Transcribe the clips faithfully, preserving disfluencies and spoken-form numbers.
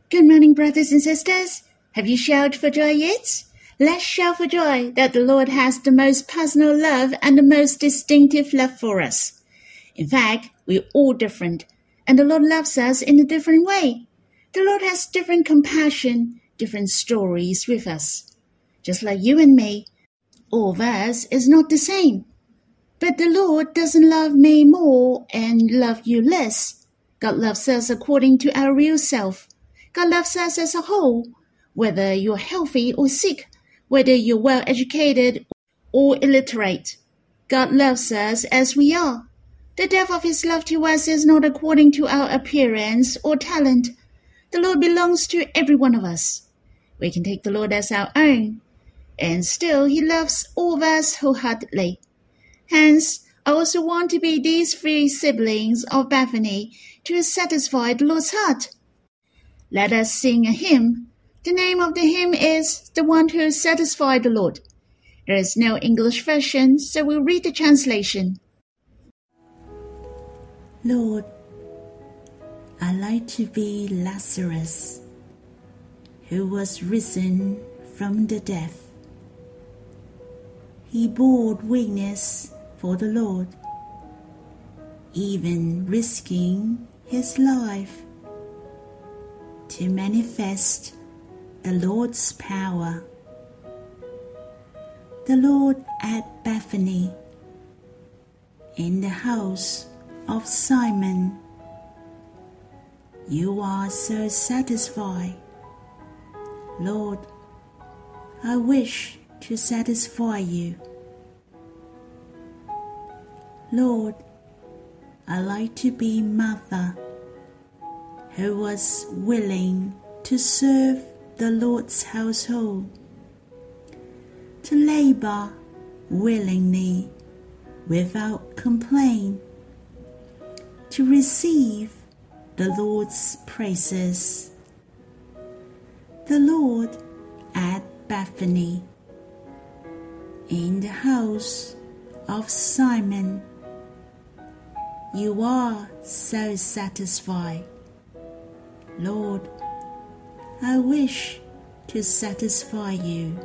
Good morning, brothers and sisters. Have you shouted for joy yet? Let's shout for joy that the Lord has the most personal love and the most distinctive love for us. In fact, we're all different, and the Lord loves us in a different way. The Lord has different compassion, different stories with us. Just like you and me, all of us is not the same. But the Lord doesn't love me more and love you less. God loves us according to our real self. God loves us as a whole, whether you're healthy or sick, whether you're well-educated or illiterate. God loves us as we are. The depth of His love to us is not according to our appearance or talent. The Lord belongs to every one of us. We can take the Lord as our own, and still He loves all of us wholeheartedly. Hence, I also want to be these three siblings of Bethany to satisfy the Lord's heart. Let us sing a hymn. The name of the hymn is The One Who Satisfied the Lord. There is no English version, so we'll read the translation. Lord, I like to be Lazarus, who was risen from the dead. He bore weakness for the Lord, even risking his life to manifest the Lord's power. The Lord at Bethany, in the house of Simon. You are so satisfied. Lord, I wish to satisfy you. Lord, I like to be mother who was willing to serve the Lord's household, to labor willingly without complaint, to receive the Lord's praises. The Lord at Bethany, in the house of Simon. You are so satisfied. Lord, I wish to satisfy you.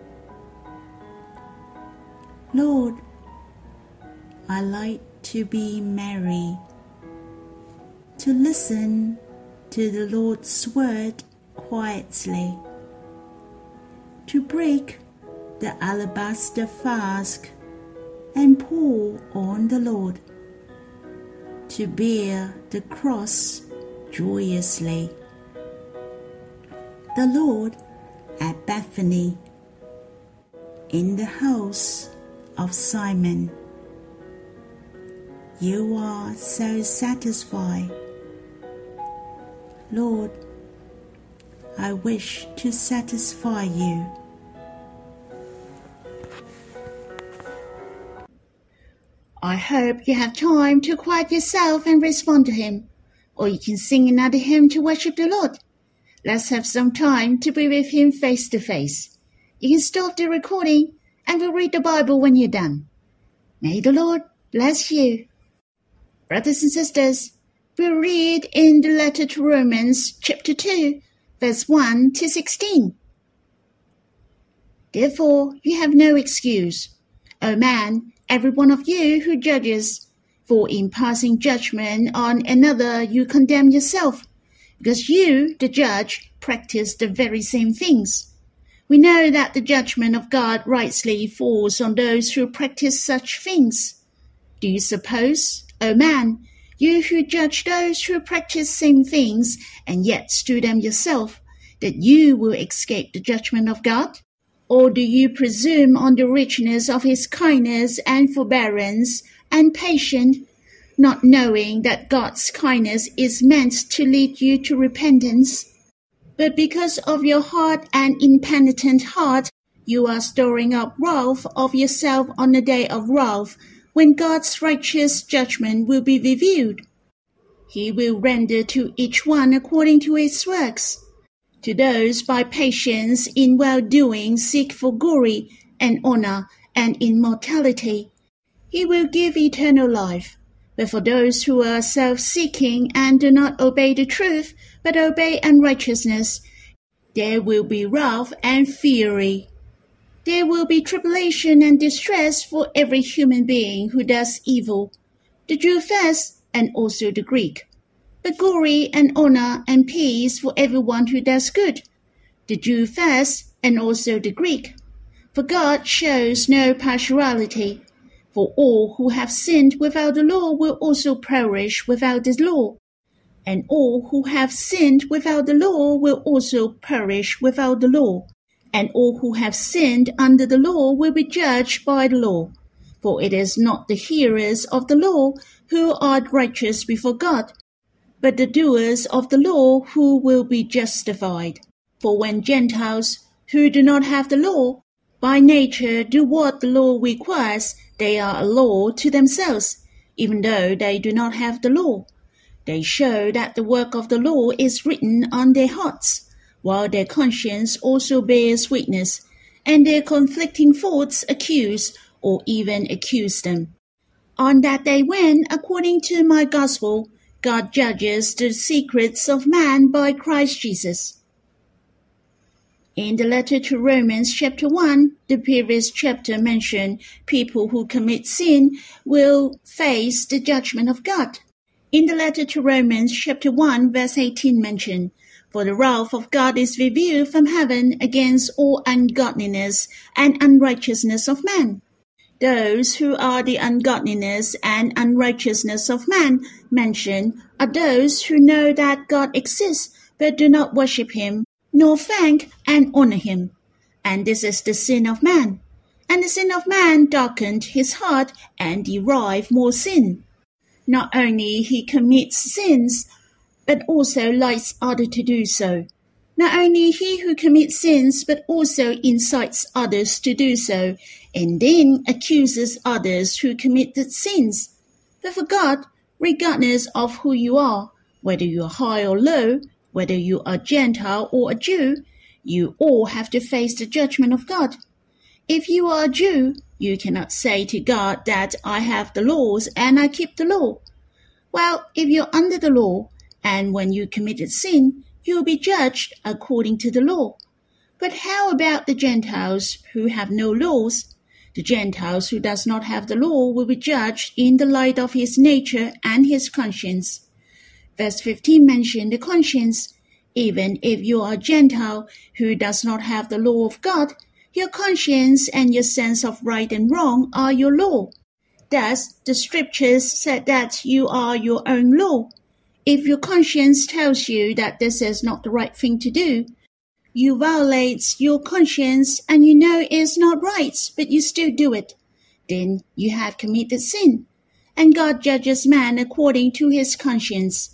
Lord, I like to be merry, to listen to the Lord's word quietly, to break the alabaster flask and pour on the Lord, to bear the cross joyously. The Lord at Bethany, in the house of Simon. You are so satisfied. Lord, I wish to satisfy you. I hope you have time to quiet yourself and respond to Him, or you can sing another hymn to worship the Lord. Let's have some time to be with Him face to face. You can stop the recording and we'll read the Bible when you're done. May the Lord bless you. Brothers and sisters, we'll read in the letter to Romans chapter two, verse one to sixteen. Therefore, you have no excuse, O man, every one of you who judges, for in passing judgment on another you condemn yourself, because you, the judge, practice the very same things. We know that the judgment of God rightly falls on those who practice such things. Do you suppose, O man, you who judge those who practice same things and yet do them yourself, that you will escape the judgment of God? Or do you presume on the richness of His kindness and forbearance and patience, not knowing that God's kindness is meant to lead you to repentance? But because of your hard and impenitent heart, you are storing up wrath of yourself on the day of wrath, when God's righteous judgment will be revealed. He will render to each one according to his works. To those by patience in well-doing seek for glory and honor and immortality, He will give eternal life. But for those who are self-seeking and do not obey the truth, but obey unrighteousness, there will be wrath and fury. There will be tribulation and distress for every human being who does evil, the Jew first and also the Greek, but glory and honor and peace for everyone who does good, the Jew first and also the Greek. For God shows no partiality, for all who have sinned without the law will also perish without the law, and all who have sinned without the law will also perish without the law, and all who have sinned under the law will be judged by the law. For it is not the hearers of the law who are righteous before God, but the doers of the law who will be justified. For when Gentiles, who do not have the law, by nature do what the law requires, they are a law to themselves, even though they do not have the law. They show that the work of the law is written on their hearts, while their conscience also bears witness, and their conflicting thoughts accuse or even accuse them. On that day when, according to my gospel, God judges the secrets of man by Christ Jesus. In the letter to Romans chapter one, the previous chapter mentioned people who commit sin will face the judgment of God. In the letter to Romans chapter one, verse eighteen mentioned, "For the wrath of God is revealed from heaven against all ungodliness and unrighteousness of man." Those who are the ungodliness and unrighteousness of man mentioned are those who know that God exists but do not worship him, nor thank and honor him. And this is the sin of man. And the sin of man darkened his heart and derived more sin. Not only he commits sins, but also likes others to do so. Not only he who commits sins, but also incites others to do so, and then accuses others who committed sins. But for God, regardless of who you are, whether you are high or low, whether you are Gentile or a Jew, you all have to face the judgment of God. If you are a Jew, you cannot say to God that I have the laws and I keep the law. Well, if you're under the law, and when you committed sin, you'll be judged according to the law. But how about the Gentiles who have no laws? The Gentiles who does not have the law will be judged in the light of his nature and his conscience. Verse fifteen mentioned the conscience. Even if you are a Gentile who does not have the law of God, your conscience and your sense of right and wrong are your law. Thus, the scriptures said that you are your own law. If your conscience tells you that this is not the right thing to do, you violate your conscience and you know it's not right, but you still do it, then you have committed sin. And God judges man according to his conscience.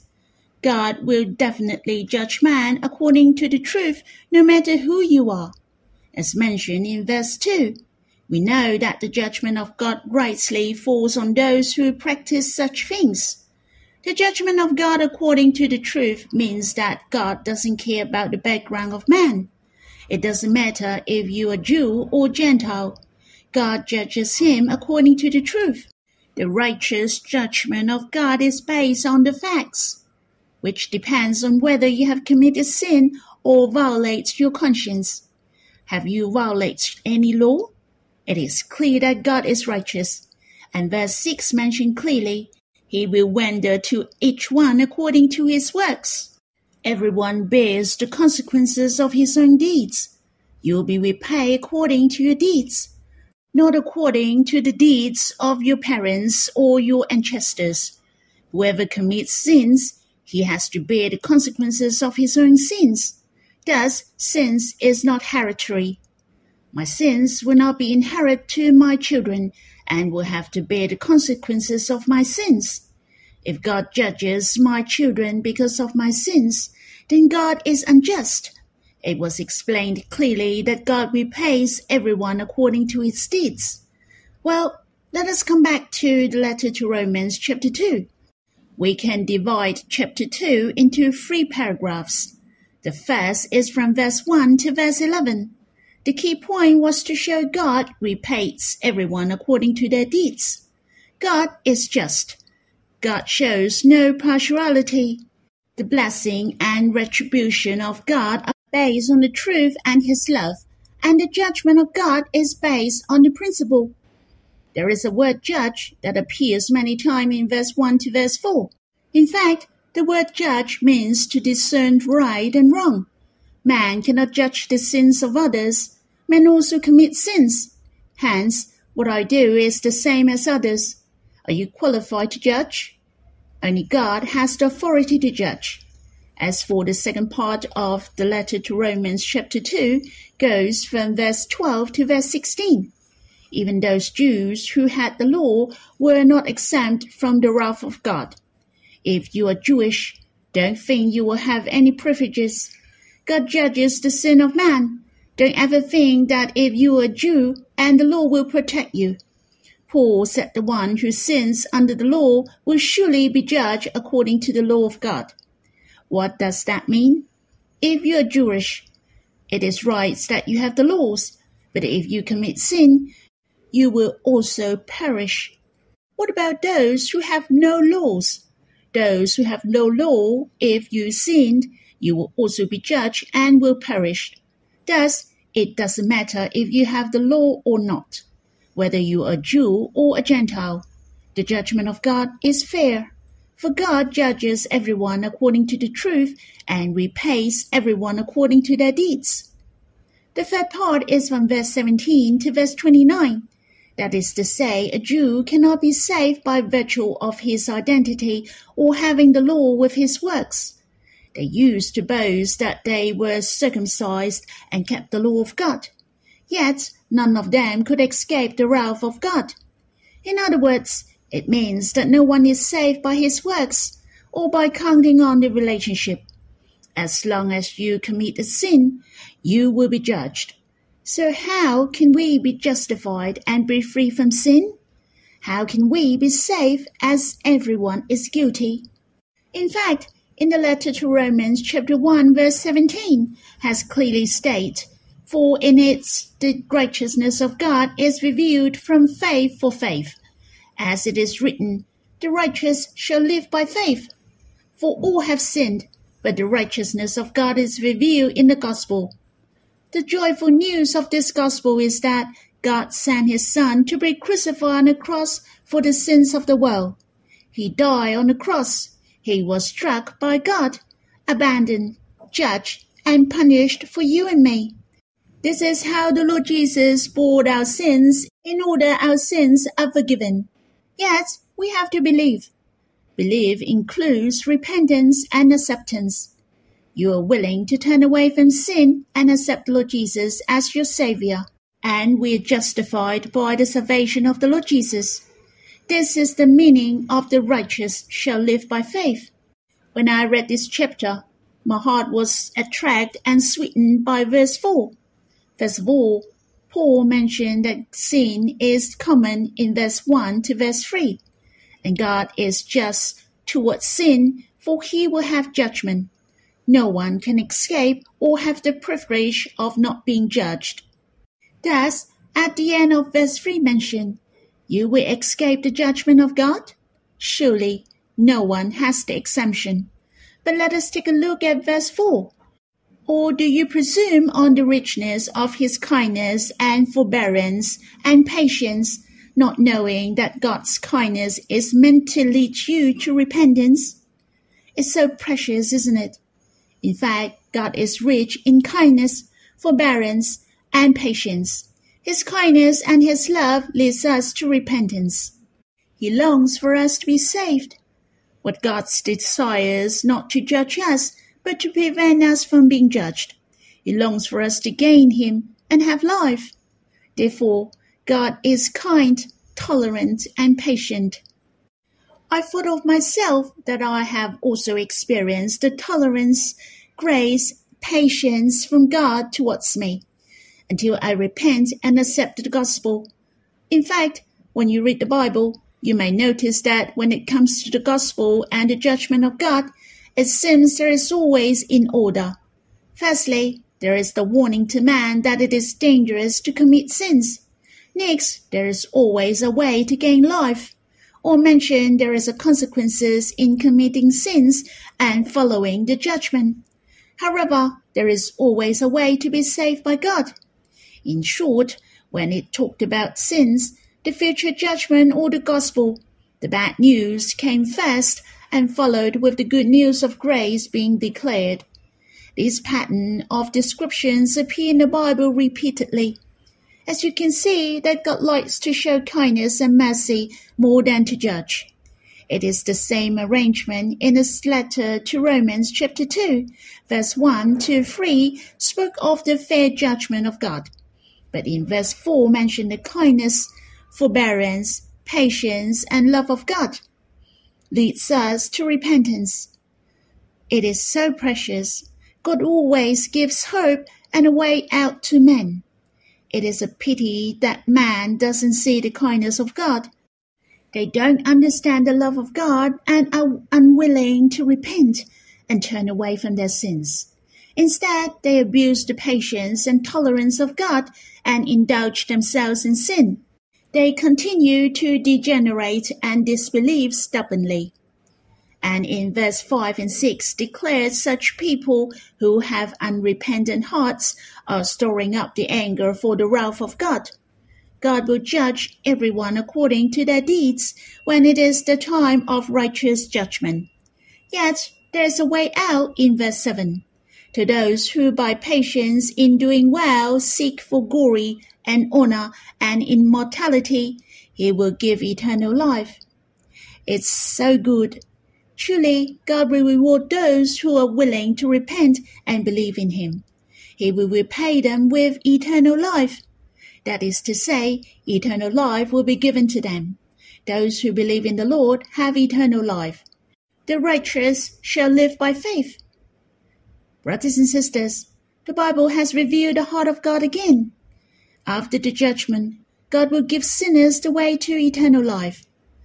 God will definitely judge man according to the truth, no matter who you are. As mentioned in verse two, we know that the judgment of God rightly falls on those who practice such things. The judgment of God according to the truth means that God doesn't care about the background of man. It doesn't matter if you are Jew or Gentile. God judges him according to the truth. The righteous judgment of God is based on the facts, which depends on whether you have committed sin or violated your conscience. Have you violated any law? It is clear that God is righteous. And verse six mentioned clearly, he will render to each one according to his works. Everyone bears the consequences of his own deeds. You will be repaid according to your deeds, not according to the deeds of your parents or your ancestors. Whoever commits sins, he has to bear the consequences of his own sins. Thus, sins is not hereditary. My sins will not be inherited to my children and will have to bear the consequences of my sins. If God judges my children because of my sins, then God is unjust. It was explained clearly that God repays everyone according to his deeds. Well, let us come back to the letter to Romans chapter two. We can divide chapter two into three paragraphs. The first is from verse one to verse eleven. The key point was to show God repays everyone according to their deeds. God is just. God shows no partiality. The blessing and retribution of God are based on the truth and His love, and the judgment of God is based on the principle. There is a word judge that appears many times in verse one to verse four. In fact, the word judge means to discern right and wrong. Man cannot judge the sins of others. Man also commits sins. Hence, what I do is the same as others. Are you qualified to judge? Only God has the authority to judge. As for the second part of the letter to Romans chapter two, goes from verse twelve to verse sixteen. Even those Jews who had the law were not exempt from the wrath of God. If you are Jewish, don't think you will have any privileges. God judges the sin of man. Don't ever think that if you are a Jew and the law will protect you. Paul said the one who sins under the law will surely be judged according to the law of God. What does that mean? If you are Jewish, it is right that you have the laws, but if you commit sin, you will also perish. What about those who have no laws? Those who have no law, if you sinned, you will also be judged and will perish. Thus, it doesn't matter if you have the law or not, whether you are a Jew or a Gentile. The judgment of God is fair, for God judges everyone according to the truth and repays everyone according to their deeds. The third part is from verse seventeen to verse twenty-nine. That is to say, a Jew cannot be saved by virtue of his identity or having the law with his works. They used to boast that they were circumcised and kept the law of God. Yet none of them could escape the wrath of God. In other words, it means that no one is saved by his works or by counting on the relationship. As long as you commit a sin, you will be judged. So how can we be justified and be free from sin? How can we be saved as everyone is guilty? In fact, in the letter to Romans chapter one verse seventeen has clearly stated, for in it the righteousness of God is revealed from faith for faith. As it is written, the righteous shall live by faith. For all have sinned, but the righteousness of God is revealed in the gospel. The joyful news of this gospel is that God sent his Son to be crucified on the cross for the sins of the world. He died on the cross. He was struck by God, abandoned, judged, and punished for you and me. This is how the Lord Jesus bore our sins in order our sins are forgiven. Yet, we have to believe. Believe includes repentance and acceptance. You are willing to turn away from sin and accept the Lord Jesus as your Savior, and we are justified by the salvation of the Lord Jesus. This is the meaning of the righteous shall live by faith. When I read this chapter, my heart was attracted and sweetened by verse four. First of all, Paul mentioned that sin is common in verse one to verse three, and God is just towards sin, for he will have judgment. No one can escape or have the privilege of not being judged. Thus, at the end of verse three mentioned, you will escape the judgment of God? Surely, no one has the exemption. But let us take a look at verse four. Or do you presume on the richness of his kindness and forbearance and patience, not knowing that God's kindness is meant to lead you to repentance? It's so precious, isn't it? In fact, God is rich in kindness, forbearance, and patience. His kindness and his love leads us to repentance. He longs for us to be saved. What God desires not to judge us, but to prevent us from being judged. He longs for us to gain him and have life. Therefore, God is kind, tolerant, and patient. I thought of myself that I have also experienced the tolerance, grace, patience from God towards me, until I repent and accept the gospel. In fact, when you read the Bible, you may notice that when it comes to the gospel and the judgment of God, it seems there is always in order. Firstly, there is the warning to man that it is dangerous to commit sins. Next, there is always a way to gain life. or mention there is a consequences in committing sins and following the judgment. However, there is always a way to be saved by God. In short, when it talked about sins, the future judgment or the gospel, the bad news came first and followed with the good news of grace being declared. This pattern of descriptions appear in the Bible repeatedly. As you can see, that God likes to show kindness and mercy more than to judge. It is the same arrangement in his letter to Romans chapter two, verse one to three spoke of the fair judgment of God. But in verse four mentioned the kindness, forbearance, patience, and love of God. Leads us to repentance. It is so precious. God always gives hope and a way out to men. It is a pity that man doesn't see the kindness of God. They don't understand the love of God and are unwilling to repent and turn away from their sins. Instead, they abuse the patience and tolerance of God and indulge themselves in sin. They continue to degenerate and disbelieve stubbornly. And in verse five and six declares such people who have unrepentant hearts are storing up the anger for the wrath of God. God will judge everyone according to their deeds when it is the time of righteous judgment. Yet there is a way out in verse seven. To those who by patience in doing well seek for glory and honor and immortality, he will give eternal life. It's so good. Truly, God will reward those who are willing to repent and believe in him. He will repay them with eternal life. That is to say, eternal life will be given to them. Those who believe in the Lord have eternal life. The righteous shall live by faith. Brothers and sisters, the Bible has revealed the heart of God again. After the judgment, God will give sinners the way to eternal life.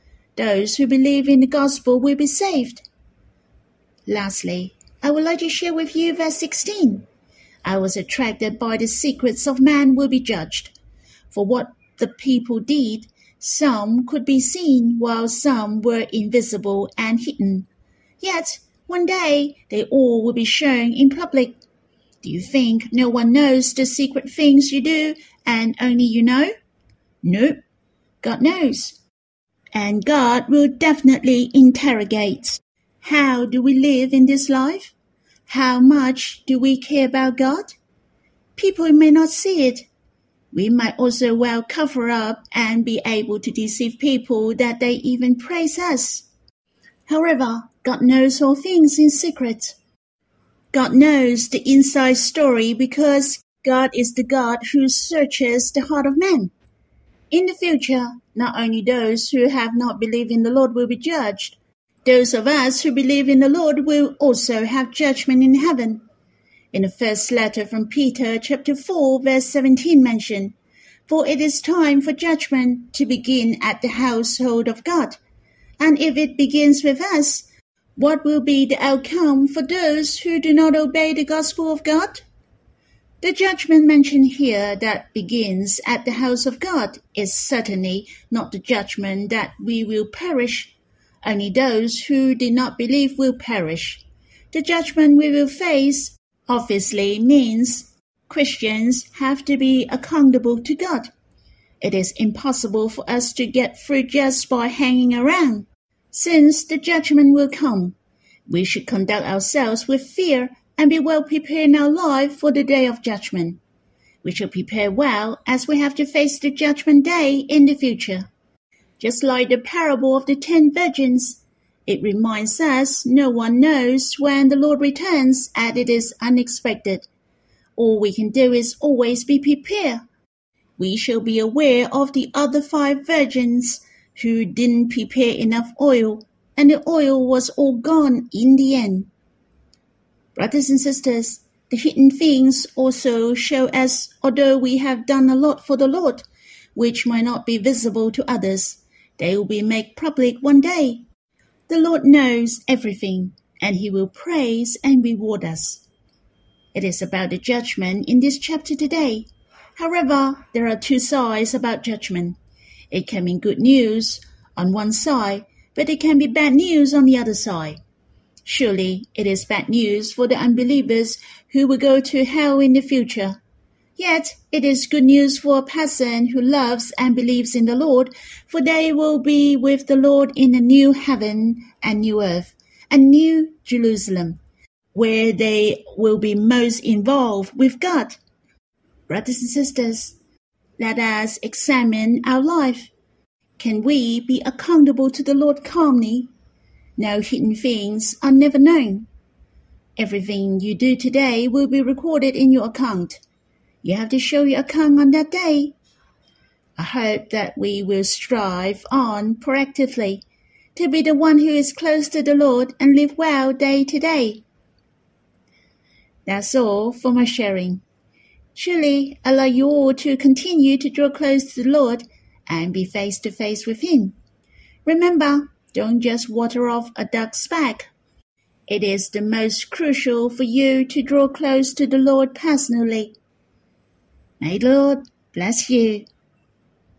Those who believe in the gospel will be saved. Lastly, I would like to share with you verse sixteen. I was attracted by the secrets of man will be judged. For what the people did, some could be seen, while some were invisible and hidden. Yet, one day, they all will be shown in public. Do you think no one knows the secret things you do and only you know? Nope. God knows. And God will definitely interrogate. How do we live in this life? How much do we care about God? People may not see it. We might also well cover up and be able to deceive people that they even praise us. However, God knows all things in secret. God knows the inside story because God is the God who searches the heart of man. In the future, not only those who have not believed in the Lord will be judged, those of us who believe in the Lord will also have judgment in heaven. In the first letter from Peter, chapter four, verse seventeen mentioned, For it is time for judgment to begin at the household of God. And if it begins with us, what will be the outcome for those who do not obey the gospel of God? The judgment mentioned here that begins at the house of God is certainly not the judgment that we will perish. Only those who did not believe will perish. The judgment we will face obviously means Christians have to be accountable to God. It is impossible for us to get through just by hanging around. Since the judgment will come, we should conduct ourselves with fear and be well prepared in our life for the day of judgment. We should prepare well as we have to face the judgment day in the future. Just like the parable of the ten virgins, it reminds us no one knows when the Lord returns and it is unexpected. All we can do is always be prepared. We shall be aware of the other five virgins who didn't prepare enough oil, and the oil was all gone in the end. Brothers and sisters, the hidden things also show us, although we have done a lot for the Lord, which might not be visible to others, they will be made public one day. The Lord knows everything, and he will praise and reward us. It is about the judgment in this chapter today. However, there are two sides about judgment. It can mean good news, on one side, but it can be bad news on the other side. Surely it is bad news for the unbelievers who will go to hell in the future. Yet it is good news for a person who loves and believes in the Lord, for they will be with the Lord in a new heaven and new earth, a new Jerusalem, where they will be most involved with God. Brothers and sisters, let us examine our life. Can we be accountable to the Lord calmly? No hidden things are never known. Everything you do today will be recorded in your account. You have to show your account on that day. I hope that we will strive on proactively to be the one who is close to the Lord and live well day to day. That's all for my sharing. Surely I like you all to continue to draw close to the Lord and be face to face with Him. Remember, don't just water off a duck's back. It is the most crucial for you to draw close to the Lord personally. May the Lord bless you.